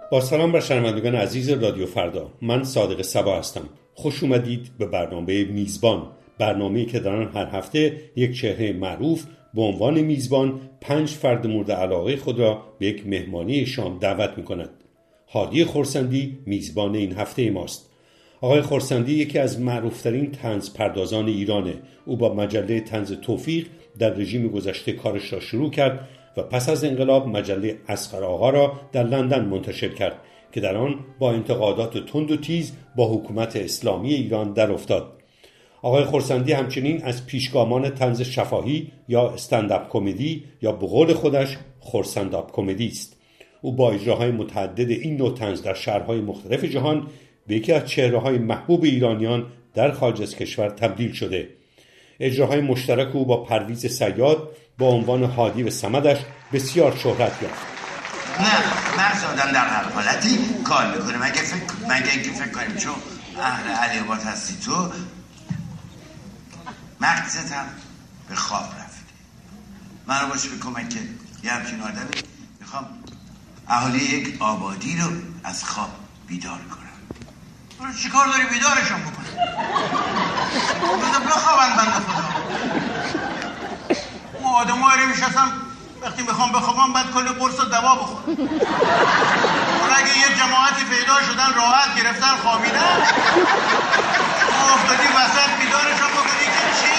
با سلام بر شنوندگان عزیز رادیو فردا، من صادق صبا هستم. خوش اومدید به برنامه میزبان، برنامه‌ای که در آن هر هفته یک چهره معروف به عنوان میزبان 5 فرد مورد علاقه خود را به یک مهمانی شام دعوت می‌کند. هادی خرسندی میزبان این هفته ماست. آقای خرسندی یکی از معروفترین طنز پردازان ایرانه. او با مجله طنز توفیق در رژیم گذشته کارش را شروع کرد و پس از انقلاب مجله اصغر آقا را در لندن منتشر کرد که در آن با انتقادات تند و تیز با حکومت اسلامی ایران در افتاد. آقای خرسندی همچنین از پیشگامان طنز شفاهی یا استنداپ کمدی یا به قول خودش خرسنداپ کمدی است. او با اجراهای متعدد این نوع طنز در شهرهای مختلف جهان به یکی از چهره‌های محبوب ایرانیان در خارج از کشور تبدیل شده. اجراهای مشترک او با پرویز صیاد با عنوان هادی و صمدش بسیار شهرت یافت. نه، مغز آدم در هر حالتی کار میکنه. مگه اینکه فکر کنیم چون اهل علیبات هستی تو، مغزت هم به خواب رفته. من رو باشه به کمک یه همچین آدمی میخوام اهالی یک آبادی رو از خواب بیدار کنم. برو چی کار داری بیدارشون بکنی؟ بذار بخوابن بنده خدا. ما آدم هایی میشستم وقتی میخوام بخوابم بعد کل قرص و دوا بخورم. اون اگه یه جماعتی پیدا شدن راحت گرفتن خوابیدن، ما افتادی وسط بیدارشون بکنی که چی؟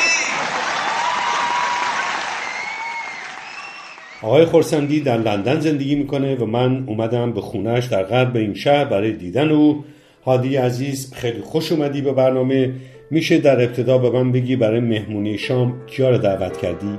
آقای خرسندی در لندن زندگی میکنه و من اومدم به خونهش در غرب این شهر برای دیدن او. هادی عزیز، خیلی خوش اومدی به برنامه. میشه در ابتدا به من بگی برای مهمونی شام کیا رو دعوت کردی؟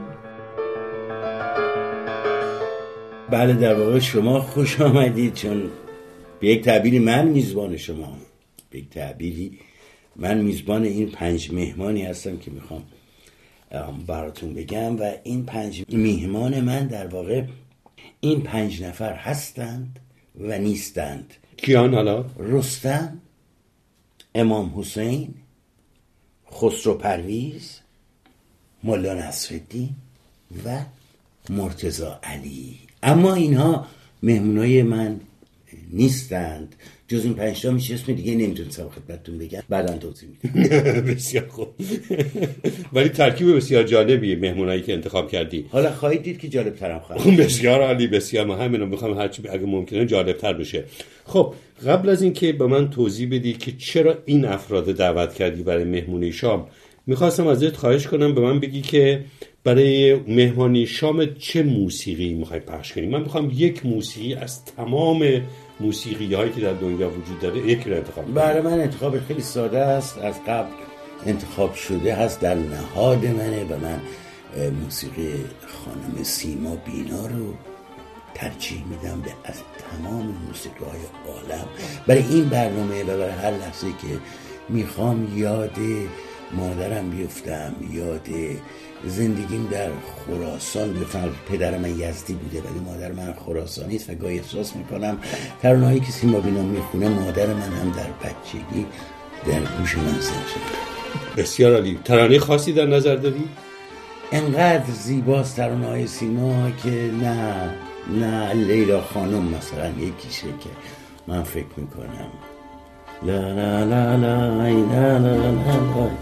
بله، در واقع شما خوش آمدید، چون به یک تعبیری من میزبان شما، به یک تعبیری من میزبان این 5 مهمانی هستم که میخوام براتون بگم و این 5 مهمان من در واقع این 5 نفر هستند و نیستند. کیان حالا؟ رستم، امام حسین، خسرو پرویز، مولا نصرالدین و مرتضی علی. اما اینها مهمونای من نیستند. جز این 5 تا میشه اسم دیگه نمیتونستم خدمتتون بگم، بعداً توضیح میدم. بسیار خوب. ولی ترکیب بسیار جالبیه مهمونایی که انتخاب کردی. حالا خواهید دید که جالب ترم خواهد. بسیار عالی، بسیار. ما همین رو میخوام هرچی اگه ممکنه جالب تر بشه. خب قبل از این که به من توضیح بدی که چرا این افراد دعوت کردی برای مهمونی شام، میخواستم ازت خواهش کنم به من بگی که برای مهمانی شام چه موسیقی میخوای پخش کنی. من میخوام یک موسیقی از تمام موسیقی هایی که در دنیا وجود داره یک رو انتخاب کنم. برای من انتخاب خیلی ساده است، از قبل انتخاب شده هست، در نهاد منه و من موسیقی خانم سیما بینا رو ترجیح میدم به از تمام موسیقی های عالم برای این برنامه و برای هر لحظه که میخوام یاد مادرم بیفتم، یاد زندگیم در خراسان. به فرض پدر من یزدی بوده ولی مادر من خراسانی است و گاهی احساس میکنم ترانه‌هایی که سیما بینا میخونه مادر من هم در بچگی در گوش من زنده شده. بسیار عالی. ترانه خاصی در نظر داری؟ انقدر زیباست ترانه‌های سیما که نه لیلا خانم مثلا یکیشه که من فکر میکنم لا لا لا لا لا لا لا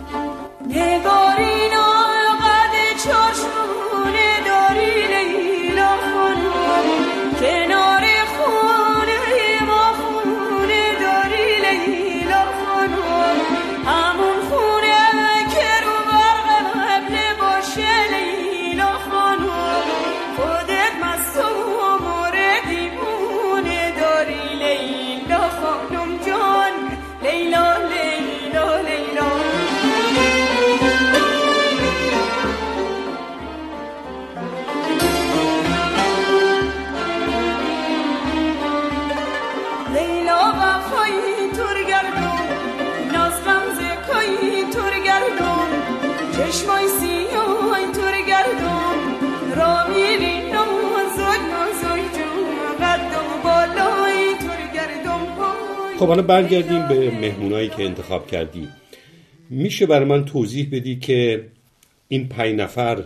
نگارینا قد چشمونه داری لیلا خانم، کنار خونه ما خونه داری لیلا خانم، همون خونه که رو برق قبل باشه لیلا خانم، خودت مست و مورد دیوونه داری لیلا خانم جان، لیلا لیلا لیلا. چشمای سیاهی تور گردم را میری نازای نازای جون قدم بالای تور گردم. خب حالا برگردیم به مهمونایی که انتخاب کردی. میشه برای من توضیح بدی که این 5 نفر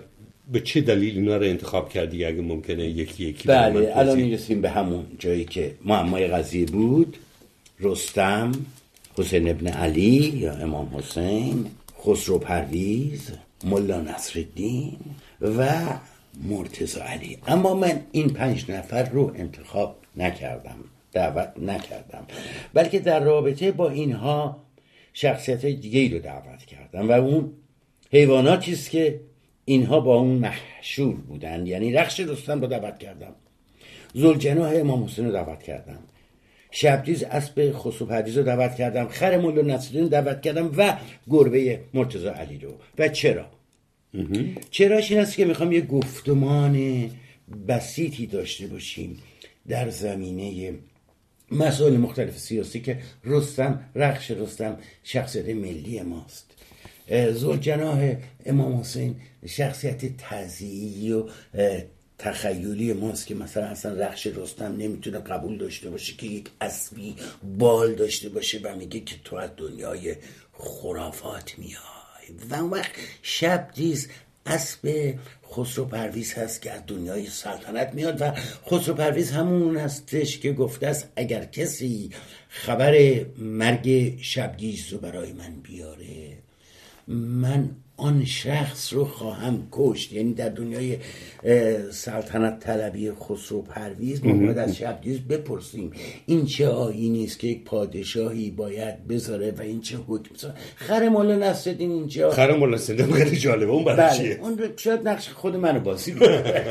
به چه دلیل اینا رو انتخاب کردی اگه ممکنه یکی یکی؟ بله الان میرسیم به همون جایی که معمای قضیه بود. رستم، حسین ابن علی یا امام حسین، خسرو پرویز، ملا نصرالدین و مرتضی علی. اما من این 5 نفر رو انتخاب نکردم، دعوت نکردم، بلکه در رابطه با اینها شخصیت دیگه‌ای رو دعوت کردم و اون حیواناتی است که اینها با اون محشور بودن. یعنی رخش رستم رو دعوت کردم، ذوالجناح امام حسین رو دعوت کردم، شبدیز اسب خسرو پرویز رو دعوت کردم، خر ملا نصرالدین رو دعوت کردم و گربه مرتضی علی رو. و چراش این است که میخوام یه گفتمان بسیطی داشته باشیم در زمینه مسائل مختلف سیاسی که رخش رستم شخصیت ملی ماست. ذوالجناح امام حسین شخصیت تزییعی و تخیلی ماست که مثلا اصلا رخش رستم نمیتونه قبول داشته باشه که یک اسبی بال داشته باشه و میگه که تو از دنیای خرافات میای. و اون وقت شبدیز اسب خسرو پرویز هست که از دنیای سلطنت میاد و خسرو پرویز همون هستش که گفته است اگر کسی خبر مرگ شبدیز رو برای من بیاره من آن شخص رو خواهم کشت. یعنی در دنیای سلطنت طلبی خسرو پرویز ما باید از شبدیز بپرسیم این چه آیینی است که یک پادشاهی باید بذاره و این چه حکم بذاره. خر مولا نصرالدین اینجا، خر مولا نصرالدین خیلی جالبه. اون برای چیه؟ اون شاید نقش خود منو بازی می‌کنه.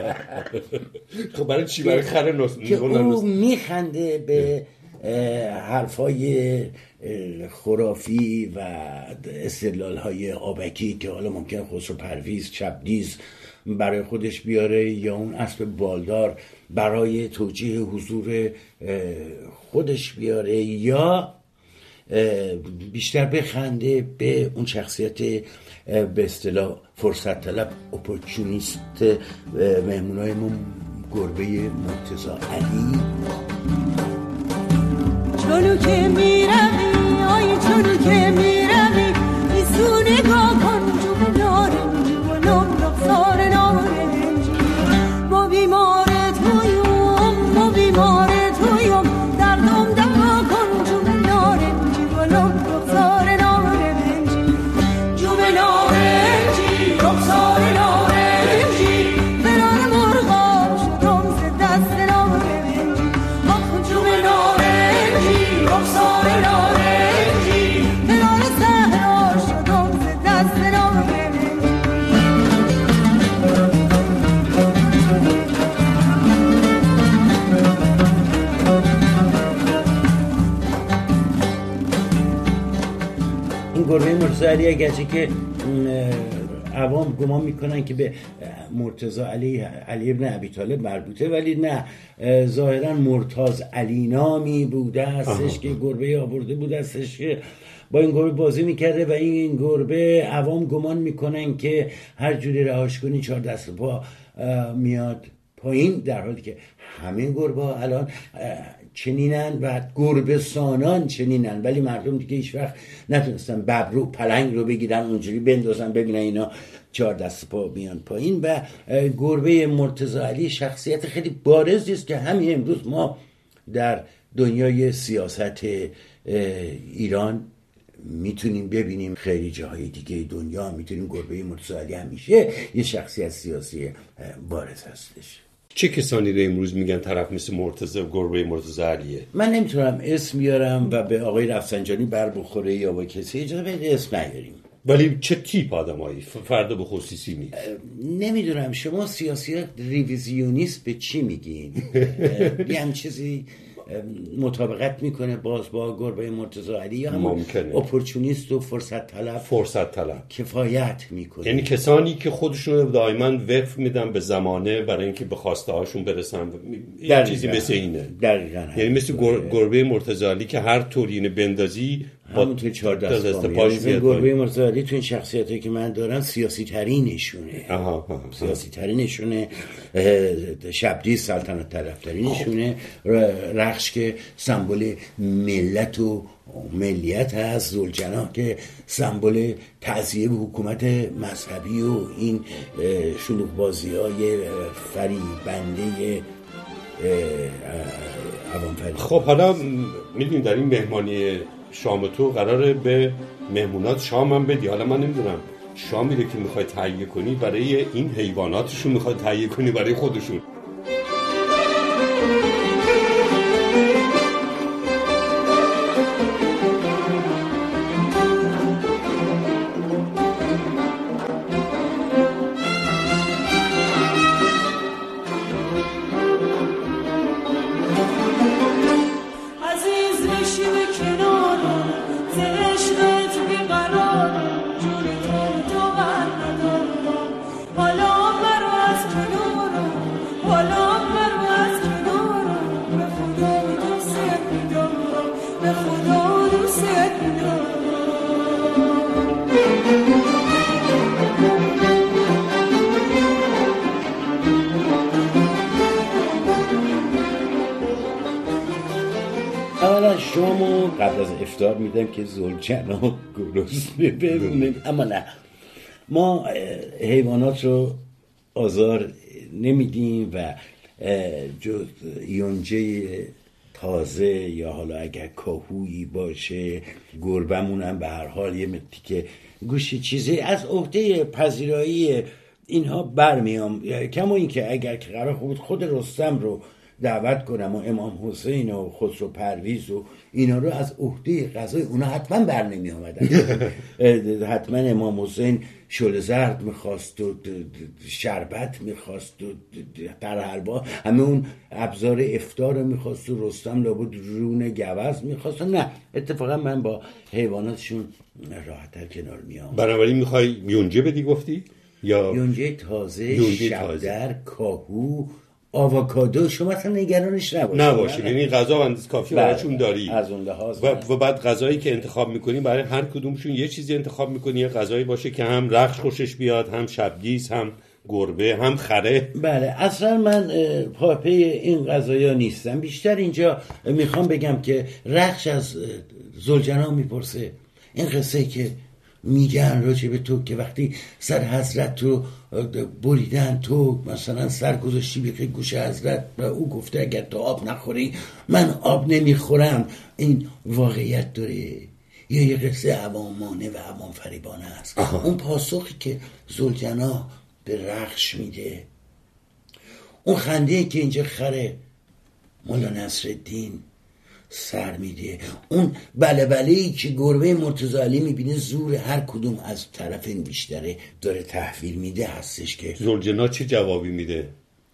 خب برای چی؟ برای خر مولا که او میخنده به حرفای خرافی و استدلال‌های آبکی که حالا ممکن خسرو پرویز شبدیز برای خودش بیاره یا اون اسب بالدار برای توجیه حضور خودش بیاره، یا بیشتر بخنده به اون شخصیت به اصطلاح فرصت طلب اپورتونیست مهمونای ما گربه مرتضی علی. چونو که میروی آی چونو که میروی ایسو نگاه کن جو نارنجی و نم رخسار نارنجی. ما بیمار تویم دردم دوا کن جو نارنجی و نم رخسار نارنجی. جو نارنجی رخسار نارنجی فرار مرغا شدم ز دست نارنجی. آخ جو نارنجی رخسار نارنجی فرار صحرا شدم ز دست نارنجی. این گربه مرتضی علی اگرچه که عوام گمان میکنن که به مرتضی علی ابن ابی طالب مربوطه، ولی نه، ظاهرا مرتضی علی نامی بوده هستش که گربه آورده بوده هستش که با این گربه بازی میکرده و این گربه عوام گمان میکنن که هر جوری رهاش کنی 4 دست پا میاد پایین، در حالی که همه گربه ها الان چنینن و گربه سانان چنینن، ولی مردم دیگه هیچ وقت نتونستن ببرو پلنگ رو بگیرن اونجوری بندازن ببینن اینا 4 دست پا میان پایین. و گربه مرتضی علی شخصیت خیلی بارزی است که همین امروز ما در دنیای سیاست ایران میتونیم ببینیم، خیلی جاهای دیگه دنیا میتونیم گربه مرتضی علی همیشه یه شخصیت سیاسی بارز هستش. چه کسانی رو امروز میگن طرف مثل گربه مرتضی علیه؟ من نمیتونم اسم بیارم و به آقای رفسنجانی بر بخوره یا با کسی اجازه بده اسم نیاریم. ولی چه تیپ آدمایی؟ فردا به خصوصی نیست. نمیدونم شما سیاسیات ریویزیونیست به چی میگین؟ یه هم چیزی مطابقت میکنه باز با گربه مرتضی علی یا همون اپورتونیست و فرصت طلب کفایت میکنه؟ یعنی کسانی که خودشون دائما وقف میدن به زمانه برای اینکه به خواسته هاشون برسن، چیزی مثل اینه. دقیقاً. یعنی مثل گربه مرتضی علی که هر طور اینه بندازی همونطور 4 دست پاش میاد. گربه مرزا تو این شخصیتی که من دارم سیاسی ترینشونه. سیاسی ترینشونه. شبدیز سلطنت طرفدارینشونه. رخش که سمبل ملت و ملیت هست. ذوالجناح که سمبل تعزیه به حکومت مذهبی و این شلوغ بازی‌های فریبنده عوام‌فریب. خب حالا میدونیم در این مهمانی شام تو قراره به مهمونات شام هم بدی. حالا من نمیدونم شامی رو که میخوای تهیه کنی برای این حیواناتشون میخوای تهیه کنی برای خودشون؟ اولا شامو قبل از افطار میدم که ذوالجناح گرسنه بمونه. اما نه، ما حیوانات رو آزار نمیدیم و جز یونجه تازه یا حالا اگر کاهویی باشه، گربمون هم به هر حال یه تیکه گوشی چیزی از عهده پذیرایی اینها برمیام. کما این که اگر که قرار بود خود رستم رو دعوت کنم و امام حسین و خسرو پرویز و اینا رو از عهده غذای اونا حتما بر نمی آمدن. حتما امام حسین شل زرد میخواست و شربت میخواست و در حلوا همه اون ابزار افطار رو میخواست و رستم لابد رون گوز میخواست. نه، اتفاقا من با حیواناتشون راحت‌تر کنار میام. بنابراین میخوای یونجه بدی گفتی؟ یا یونجه تازه، شبدر، کاهو، آووکادو. شما اصلا نگرانش نباشید. یعنی غذا اندازه کافی براشون داری از اون لحاظ. و بعد غذایی که انتخاب میکنی برای هر کدومشون یه چیزی انتخاب میکنی، یه غذایی باشه که هم رخش خوشش بیاد، هم شبدیز، هم گربه، هم خره. بله، اصلا من پاپی این غذایا نیستم. بیشتر اینجا میخوام بگم که رخش از ذوالجناح میپرسه این قصه که میگن راجع به تو که وقتی سر حضرت رو بریدن تو مثلا سر گذاشتی به گوش حضرت و او گفته اگر تو آب نخوری من آب نمیخورم. این واقعیت داره یا یه قصه عوامانه و عوام فریبانه است؟ اون پاسخی که ذوالجناح به رخش میده، اون خنده که اینجا خره مولا نصرالدین سر میده، اون بله‌ای که گربه مرتضی علی میبینه زور هر کدوم از طرفین بیشتره داره تحویل میده هستش که ذوالجناح چه جوابی میده؟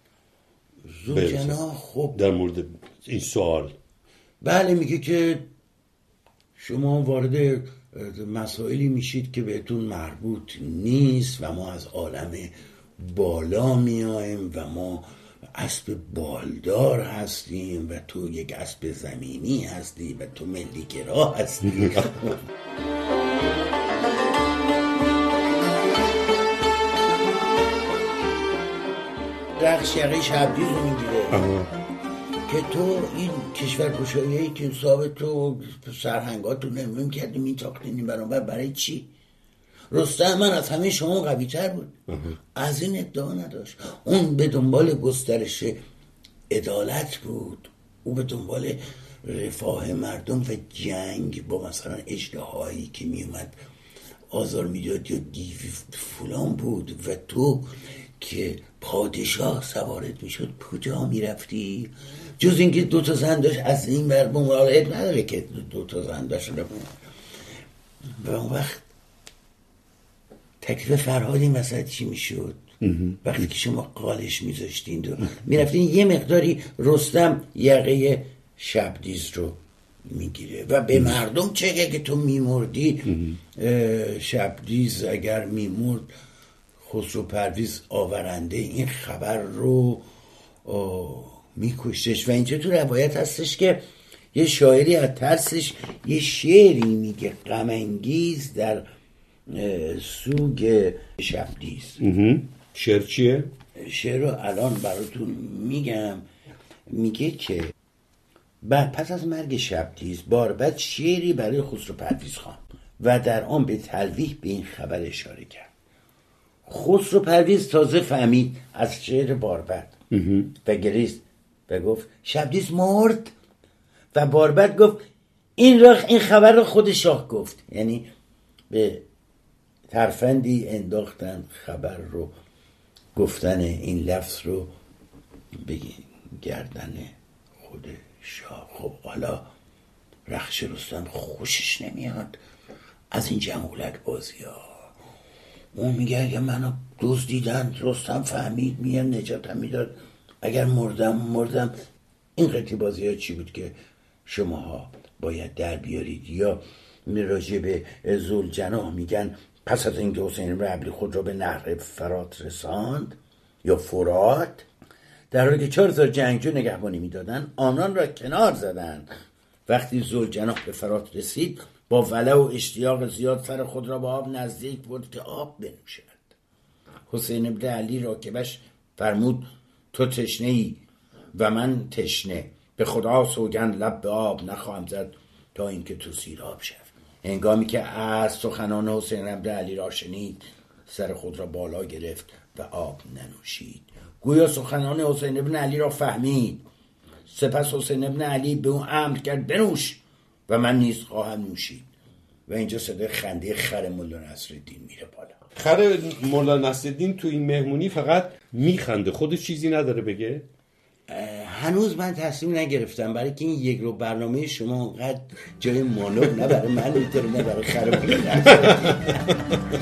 ذوالجناح خب در مورد این سوال بله میگه که شما وارد مسائلی میشید که بهتون مربوط نیست و ما از عالم بالا میایم و ما اسب بالدار هستیم و تو یک اسب زمینی هستی و تو ملیگرا هستی. رخش یقه شبدیز رو میگیره که تو این کشورگشایی‌ای که صاحب تو سرهنگات رو نمیم کردی میتاختین برای چی؟ رستم من از همه شما قوی تر بود. از این ادعا نداشت. اون به دنبال گسترش عدالت بود، او به دنبال رفاه مردم و جنگ با مثلا اژدهایی که میومد آزار میداد یا دیو فلان بود. و تو که پادشاه سوارت میشد کجا میرفتی؟ جز اینکه 2 زن داشت از این بر ممالعت نداره که 2 زن داشت. و اون وقت تکلیف فرهاد این وسط چی میشد؟ وقتی که شما قالش میذاشتین و میرفتین یه مقداری رستم یقه شبدیز رو میگیره و به مردم چه اگه تو میمردی شبدیز اگر میمرد خسرو پرویز آورنده این خبر رو میکشتش. و اینجا تو روایت هستش که یه شاعری از ترسش یه شعری میگه غم انگیز در سوگ شبدیز. شعر چیه؟ شعر رو الان براتون میگم. میگه که پس از مرگ شبدیز باربد شعری برای خسرو پرویز خواند و در آن به تلویح به این خبر اشاره کرد. خسرو پرویز تازه فهمید از شعر باربد و گریست و گفت شبدیز مرد. و باربد گفت این خبر رو خود شاه گفت. یعنی به ترفندی انداختن خبر رو، گفتن این لفظ رو به گردن خود شاه. خب حالا رخش رستم خوشش نمیاد از این جمهولت بازی ها. اون میگه اگه منو دزدیدن رستم فهمید میان نجاتم میداد، اگر مردم. این قطعی بازی ها چی بود که شماها باید در بیارید؟ یا راجع به ذوالجناح میگن پس از اینکه حسین بن عبلی خود را به نهر فرات رساند یا فرات، در حالی که 4000 جنگجو نگهبانی میدادن، آنان را کنار زدند. وقتی ذوالجناح به فرات رسید با ولع و اشتیاق زیاد سر خود را به آب نزدیک برد که آب بنوشد. حسین بن علی راکبش فرمود تو تشنه ای و من تشنه، به خدا سوگند لب به آب نخواهم زد تا اینکه تو سیراب شد. هنگامی که از سخنان حسین بن علی را شنید سر خود را بالا گرفت و آب ننوشید. گویا سخنان حسین بن علی را فهمید. سپس حسین بن علی به اون امر کرد بنوش و من نیز خواهم نوشید. و اینجا صدای خنده خر مولا نصرالدین میره بالا. خر مولا نصرالدین تو این مهمونی فقط میخنده، خودش چیزی نداره بگه؟ هنوز من تصمیم نگرفتم، برای که این یک رو برنامه شما اونقدر جای مونولوگ نه برای من اینطوری نه برای خر مولا نصرالدین.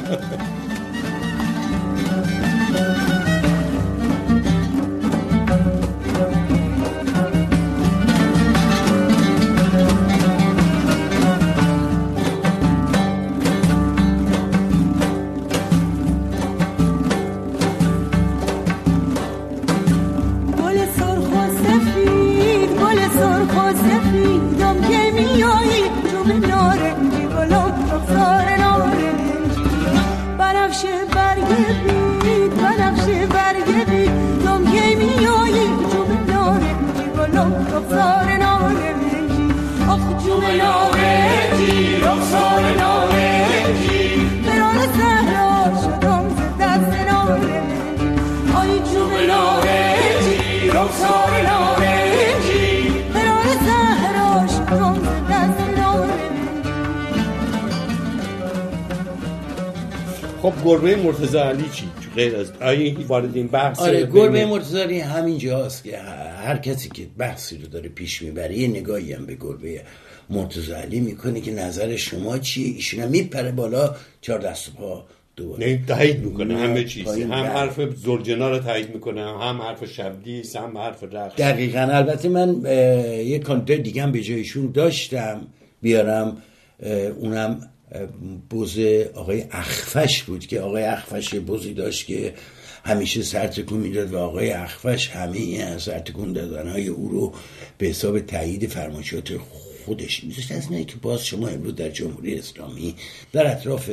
خب گربه مرتضی علی چی؟ غیر از وارد این بحث؟ آره گربه مرتضی علی همینجاست که هر کسی که بحثی رو داره پیش میبره یه نگاهی هم به گربه مرتضی علی میکنه که نظر شما چیه. ایشون هم میپره بالا 4 دست و پا دوباره نه تایید میکنه همه چیز، هم حرف ذوالجنا رو تایید میکنه، هم حرف شبدیز، هم حرف رخش. دقیقاً. البته من یه کانتر دیگه هم به جایشون داشتم بیارم، اونم بز آقای اخفش بود که آقای اخفش بزی داشت که همیشه سرتکون میداد و آقای اخفش همه سرتکون دادنهای او رو به حساب تایید فرمایشات خودش میذاشت. از اینه که باز شما امروز در جمهوری اسلامی در اطراف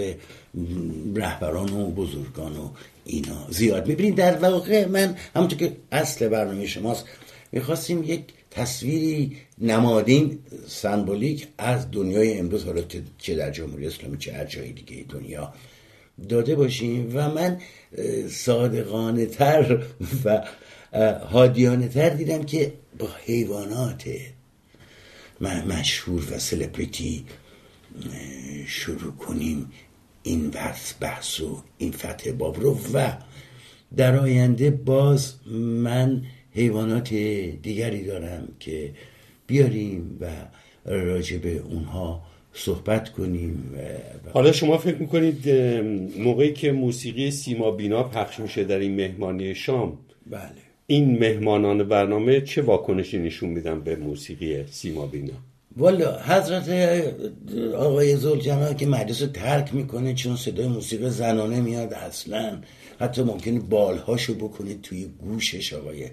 رهبران و بزرگان و اینا زیاد میبینید. در واقع من همونطور که اصل برنامه شماست میخواستیم یک تصویری نمادین سمبولیک از دنیای امروز، حالا چه در جمهوری اسلامی چه هر جای دیگه دنیا داده باشیم و من صادقانه تر و هادیانه تر دیدم که با حیوانات مشهور و سلبریتی شروع کنیم این بحث و این فتح باب رو و در آینده باز من حیوانات دیگری دارم که بیاریم و راجع به اونها صحبت کنیم. حالا شما فکر میکنید موقعی که موسیقی سیما بینا پخش میشه در این مهمانی شام، بله، این مهمانان برنامه چه واکنشی نشون میدن به موسیقی سیما بینا؟ والا حضرت آقای ذوالجلال که مجلس رو ترک میکنه چون صدای موسیقی زنانه میاد، اصلا حتی ممکنه بالهاشو بکنه توی گوشش آقای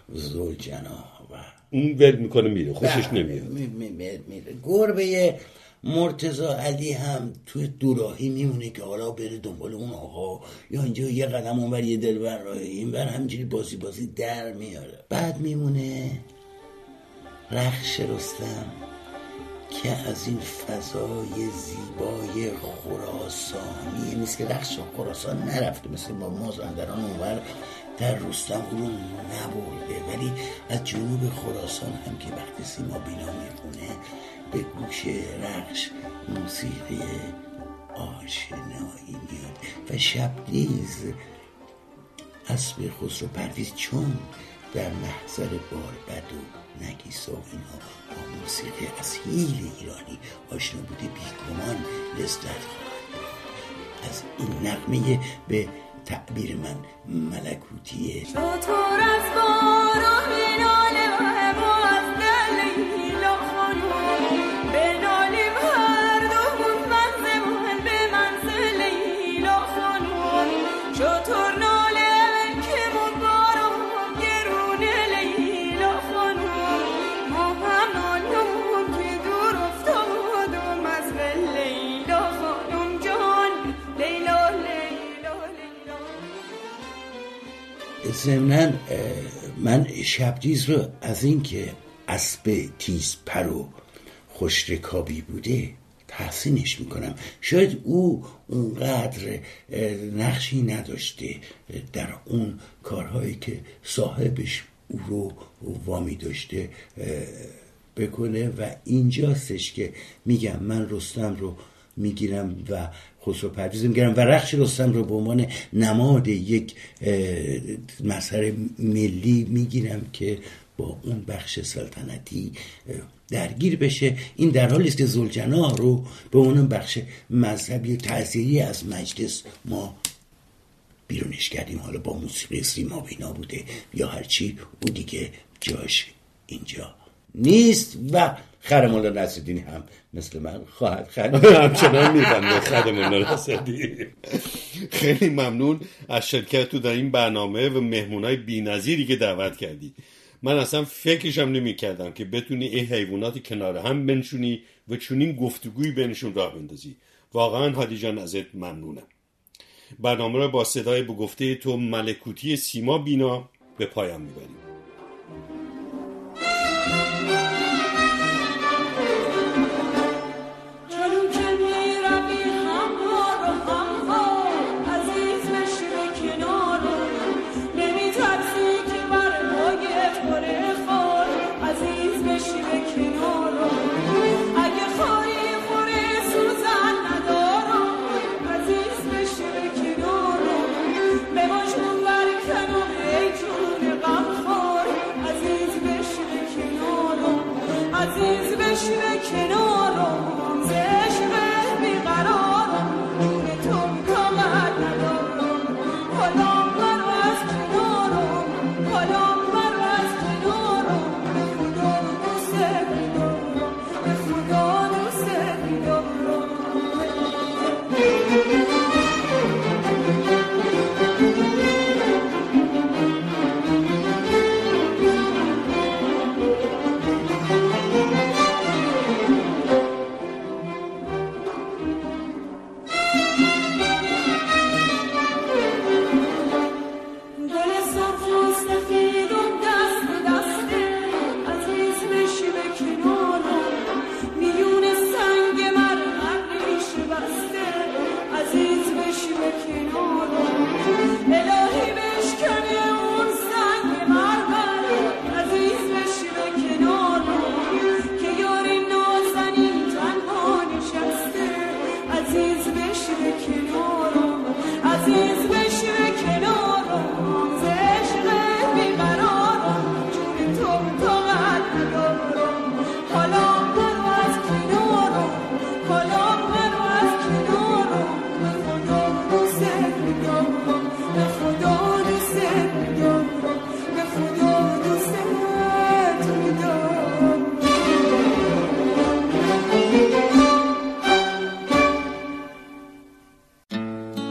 زوجناح و اون ول میکنه میره، خوشش نمیاد. میره. گربه مرتضی علی هم توی دوراهی میمونه که حالا بره دنبال اون آقا، یا اینجا یه قدم اونور یه دلبر راه این بر، همینجوری بازی در میاره. بعد میمونه رخش رستم که از این فضای زیبای خراسانی نیست که رخش خراسان نرفته، مثل با مازندران اونور در رستم او رو نبرده، ولی از جنوب خراسان هم که وقتی سیما بینا میخونه به گوش رخش موسیقی آشنایی میاد و شبدیز اسب خسرو پرویز چون در محضر باربد و نگیسا و اینها با موسیقی اصیل ایرانی آشنا بوده، بیگمان لذت خواهد از این نغمه به تعبیر من ملکوتیه. شطور از باران ناله و هوا از دل لیلا خانم، به نالیم هر دومون منزل به منزل لیلا خانم. شطور ناله که من باران گرونه لیلا خانم، ما هم نالیم که دور افتادم از لیلا خانم جان. لیلا لیلا لیلا. ضمناً من شبدیز رو از این که اسب تیز پر و خوش رکابی بوده تحسینش میکنم. شاید او اونقدر نقشی نداشته در اون کارهایی که صاحبش او رو وامی داشته بکنه و اینجاستش که میگم من رستم رو میگیرم و خسرو پرویز میگیرم و رخش رستم رو به عنوان نماد یک مظهر ملی میگیرم که با اون بخش سلطنتی درگیر بشه. این در حالی است که زوجناح رو به اون بخش مذهبی تأثیری از مجلس ما بیرونش کردیم، حالا با موسیقی سیما بینا بوده یا هرچی، او دیگه جاش اینجا نیست. و خر مولا نصرالدین هم مثل من خواهد خرید. همچنان میبنده خر مولا نصرالدین. خیلی ممنون از شرکت تو در این برنامه و مهمونای بی‌نظیری که دعوت کردی. من اصلا فکرشم نمی کردم که بتونی این حیوانات کنار هم بنشونی و چونین گفتگوی بینشون راه بندازی. واقعا هادی جان ازت ممنونم. برنامه را با صدای به گفته تو ملکوتی سیما بینا به پایان میبریم.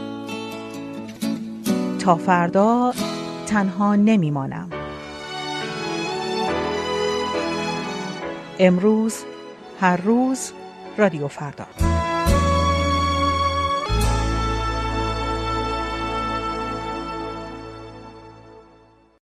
تا فردا تنها نمیمانم. امروز، هر روز، رادیو فردا.